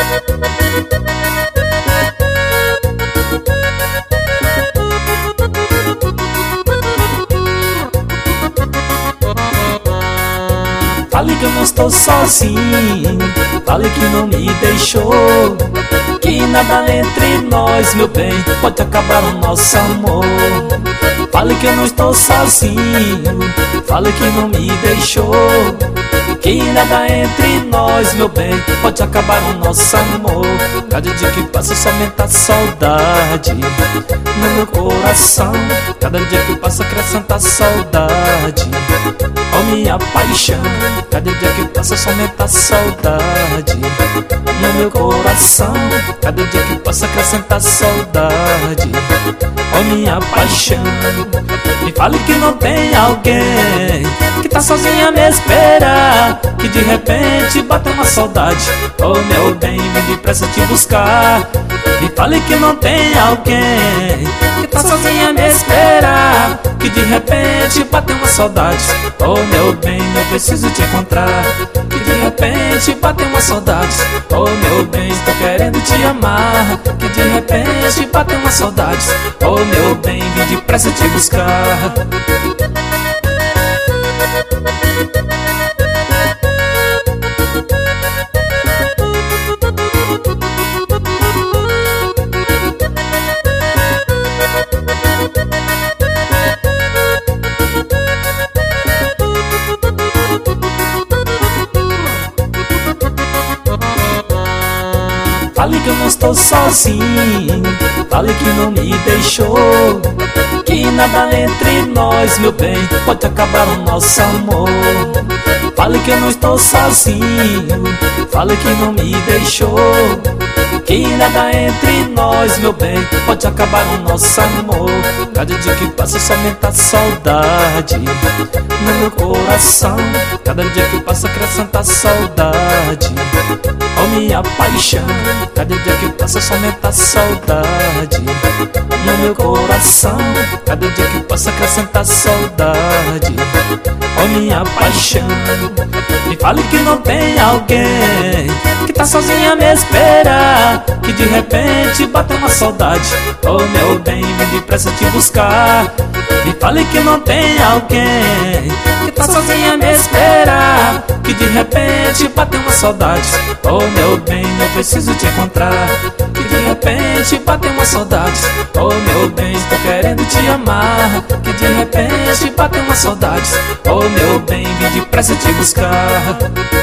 Fale que eu não estou sozinho, fale que não me deixou, que nada entre nós, meu bem, pode acabar o nosso amor. Fale que eu não estou sozinho, fale que não me deixou, que nada entre nós, meu bem, pode acabar o nosso amor. Cada dia que passa só aumenta a saudade no meu coração. Cada dia que passa acrescenta a saudade, oh minha paixão. Cada dia que passa só aumenta a saudade no meu coração. Cada dia que passa acrescenta a saudade, oh minha paixão. Me fale que não tem alguém que tá sozinha a me esperar, que de repente bateu uma saudade, oh meu bem, vem depressa te buscar. Me fale que não tem alguém que tá sozinha a me esperar, que de repente bateu uma saudade, oh meu bem, eu preciso te encontrar. Que de repente bateu uma saudade, oh meu bem, estou querendo te amar. Que de repente bateu uma saudade, oh meu bem, vem depressa te buscar. Fale que eu não estou sozinho, fale que não me deixou, que nada entre nós, meu bem, pode acabar o nosso amor. Fale que eu não estou sozinho, fale que não me deixou, que nada entre nós, meu bem, pode acabar o nosso amor. Cada dia que passa só aumenta a saudade no meu coração. Cada dia que passa acrescenta a saudade, oh minha paixão. Cada dia que passa só aumenta a saudade no meu coração. Cada dia que passa acrescenta a saudade, oh minha paixão. Me fale que não tem alguém que tá sozinha a me esperar, que de repente bateu uma saudade, oh meu bem, vem depressa te buscar. Me fale que não tem alguém que tá sozinha a me esperar, que de repente bateu uma saudade, oh meu bem, eu preciso te encontrar. Que de repente bateu uma saudade, oh meu bem, estou querendo te amar. Que de repente bateu uma saudade, oh meu bem, vem depressa te buscar.